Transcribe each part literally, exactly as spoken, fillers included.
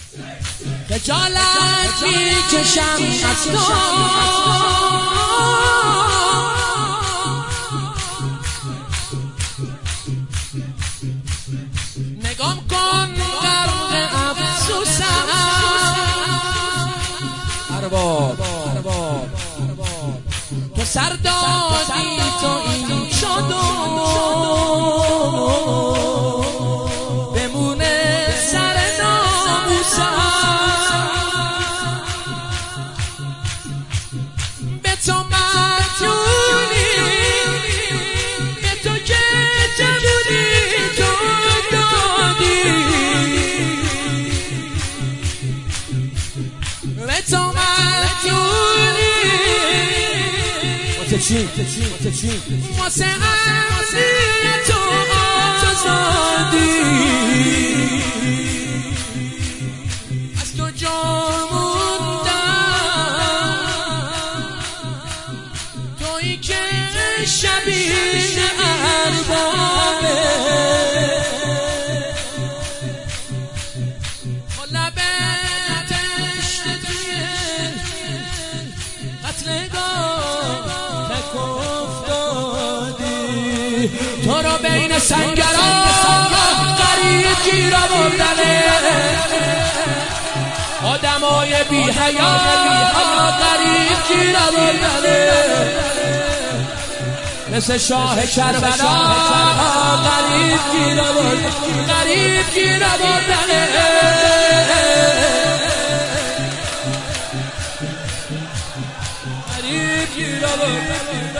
خجالت میکشم از تو نگام کن غرق افسوسم ارباب تو سر دادی تو این شد بمونه سر ناموسم به تو مدیونی به تو که جوونی تو دادی به تو مدیونی واسه چی؟ واسه چی؟ واسه عزیز تو آزادی از تو جا موندم تویی که شبیه اربابه با لبت تشنه توی قتلگاه تک افتادی تو رو بین سنگرها غریب گیر آوردنه آدمای بی حیا غریب گیر آوردنه مثل شاه کربلا غریب گیر آوردنه غریب گیر آوردنه غریب گیر آوردنه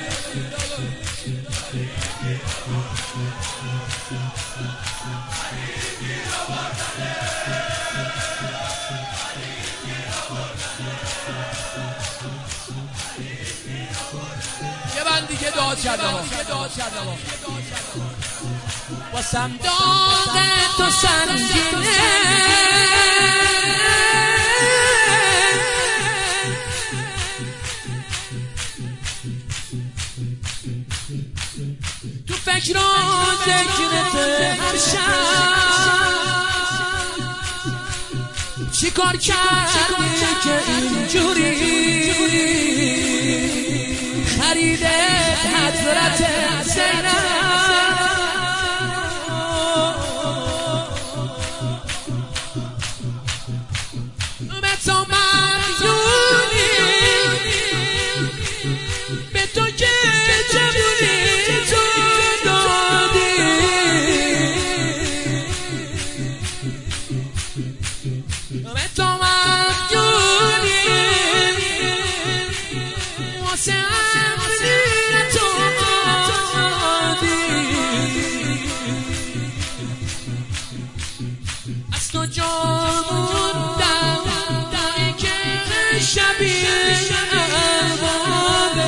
یه بندی که داد کرده واسم داغ تو سنگینه تو فکر و ذکرت هر شب چی کار کردی که اینجوری خریدت حضرت زینب به تو مدیونی به تو که جوونی تو دادی به تو مدیونی واسه از تو جا موندم تویی که شبیه اربابه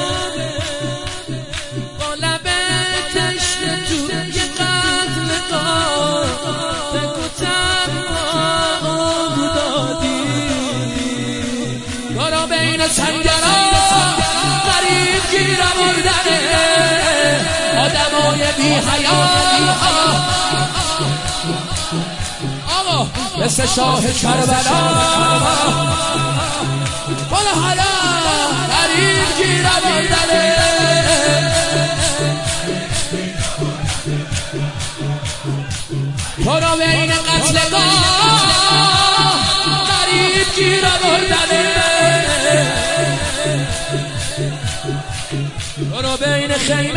با لبت تشنه توی قتلگاه بگو تنها دادی تو رو بین سنگرها غریب گیر آوردنه آدمای بی حیا مثل شاه کربلا بالا حالا غریب گیر آوردنه تو رو بین قتلگاه غریب گیر آوردنه تو رو بین خیمه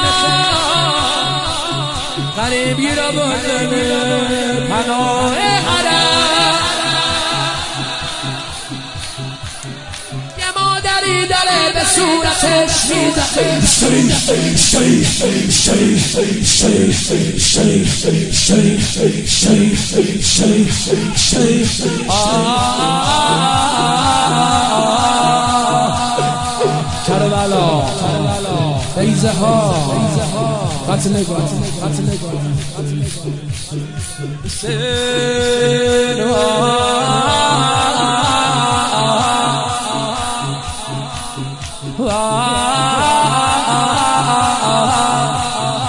غریب گیر آوردنه پناه حرم یه مادری داره به صورتش میزنه کربلا بیزه ها قتل نگاه قتل نگاه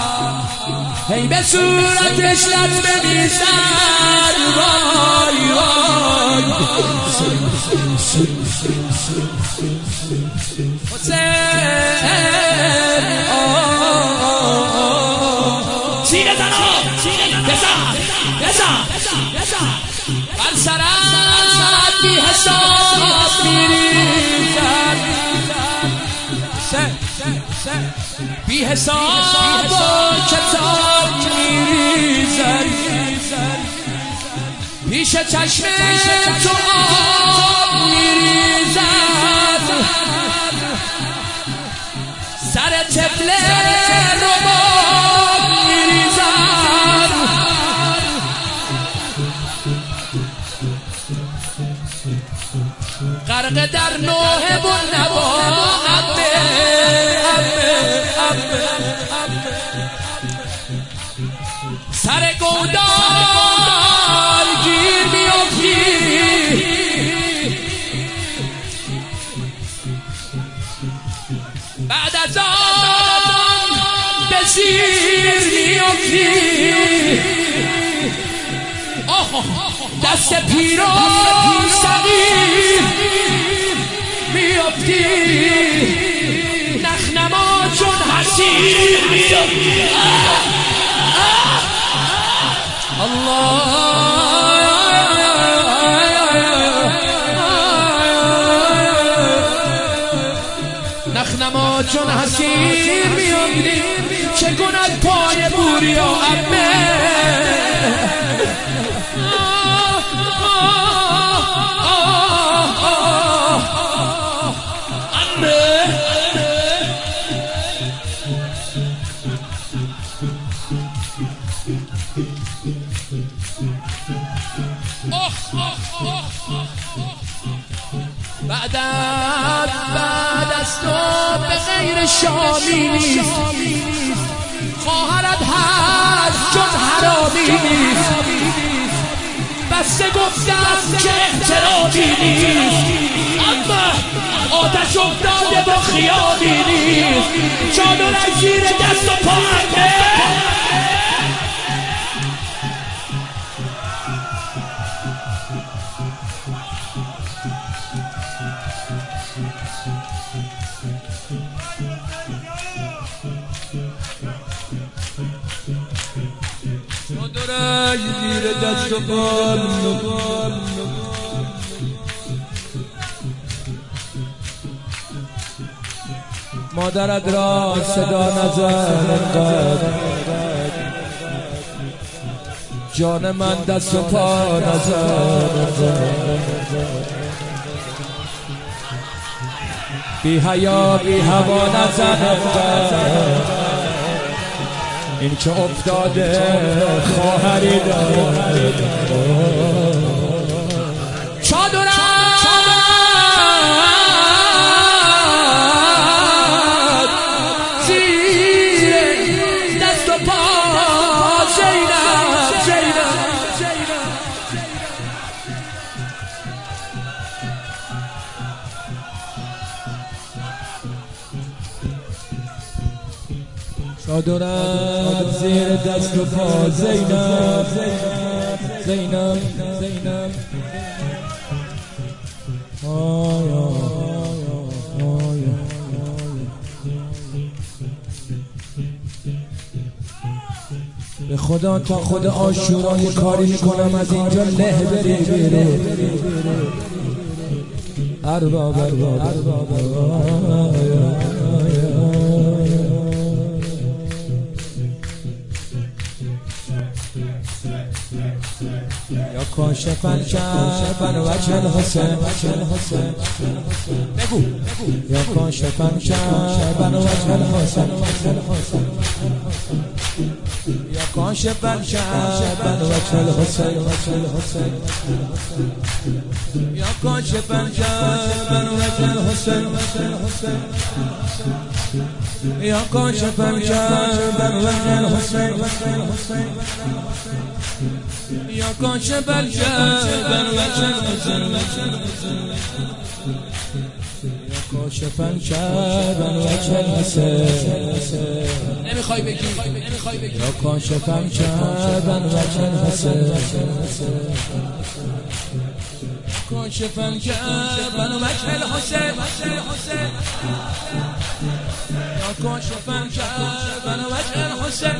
هی به صورتش لطمه میزد وای وای سینه زنا بزن بزن بر سرت بی حساب میریزد بی حساب و کتاب میریزد پیش چشم تو آب میریزد سر طفل رباب میریزد غرق در نوح و نوا عبه عبه عبه سر گودال گیر میافتی بعد از آن به زیر میافتی دست پیر و صغیر میافتی نخنما چون حسیر میافتی الله نخنما چون حسیر میافتی چه کند پای بوری و عبه بعد بعد از تو به غیر شامی نیست خواهرت هست جز حرامی نیست بسته گفتم که احترامی نیست اما آتش افتاده با خیالی نیست چادرش زیر دست و پاهمه چادرش زیر دست و پا مادرت را صدا نزد جان من دست و پا نزد بی حیا بی هوا نزد این که افتاده خواهری دارد چادرم زیر دست و پا زینب زینب چادرت زیر دست و پا زینب زینب زینب آیا آیا به خدا تا خود عاشورا یه کاری میکنم از اینجا له بری بیرون ارباب ارباب ارباب یا کاشفن شبن وجه الحسین بگو یا کاشفن شبن وجه الحسین یا کاشفن شبن وجه الحسین یا کاشفن شبن وجه الحسین یا کاشفن شبن وجه الحسین یا کاشف الشبن وجه الحسین یا کاشف الشبن وجه الحسین نمیخوای بگی نمیخوای بگی یا کاشفم کردن وجه الحسین کاشفم کردن وجه الحسین یا کاشفم کردن وجه الحسین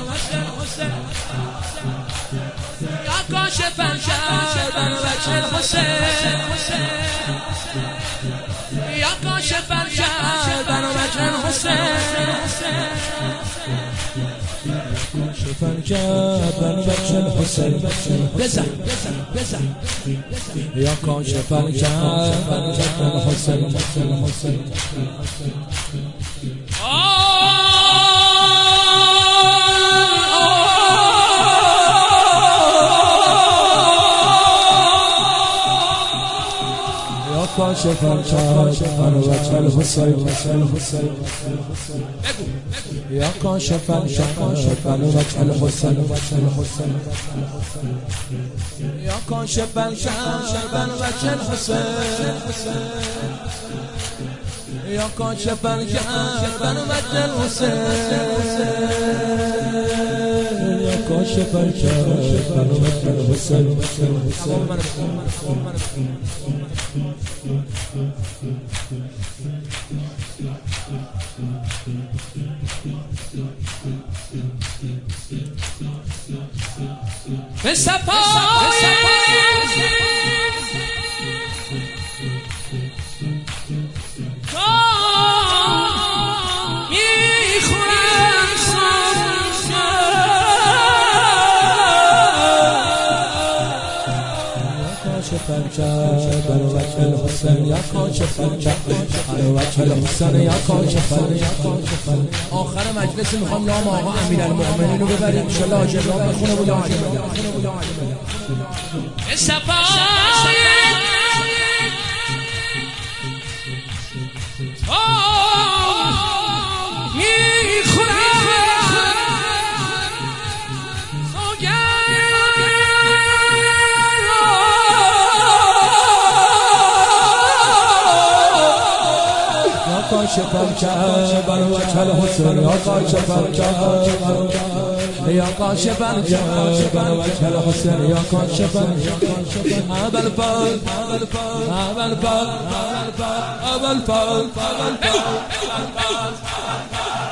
یا کاشفم کردن وجه الحسین یا کاشفم کردن وجه الحسین کاشفم کردن وجه الحسین بزن بزن یا کاشفم کردن وجه الحسین کاشفم کردن وجه الحسین یا کاشفم کردن وجه الحسین یا کاشفم کردن وجه الحسین یا کاشفم کردن وجه الحسین یا کاشفم کردن وجه الحسین به صفای میخورم کاشفم کردن وجه الحسین یا کاشفم کردن وجه الحسین یا کاشفم آخر مجلس میخوام نام آقا امیرالمؤمنین رو ببریم ان شاء الله جبران بخونه بود آقا صفای کاشفم کردن وجه الحسین یا کاشفم کردن یا کاشفم کردن وجه الحسین یا کاشفم ابل فال ابل فال ابل فال ابل فال ابل فال